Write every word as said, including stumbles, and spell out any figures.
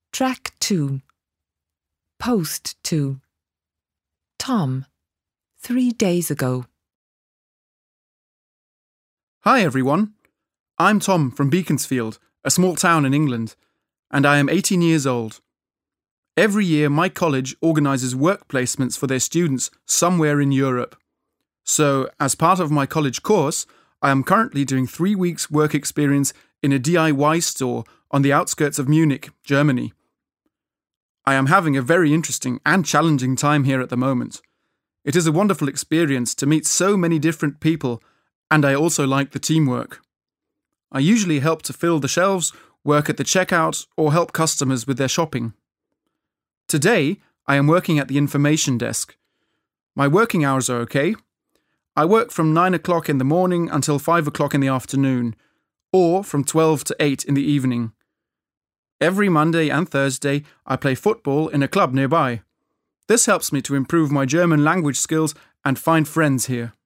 Track two. Post two. Tom, three days ago. Hi everyone, I'm Tom from Beaconsfield, a small town in England, and I am eighteen years old. Every year my college organises work placements for their students somewhere in Europe. So, as part of my college course, I am currently doing three weeks work experience in a D I Y store on the outskirts of Munich, Germany. I am having a very interesting and challenging time here at the moment. It is a wonderful experience to meet so many different people, and I also like the teamwork. I usually help to fill the shelves, work at the checkout, or help customers with their shopping. Today, I am working at the information desk. My working hours are okay. I work from nine o'clock in the morning until five o'clock in the afternoon, or from twelve to eight in the evening. Every Monday and Thursday, I play football in a club nearby. This helps me to improve my German language skills and find friends here.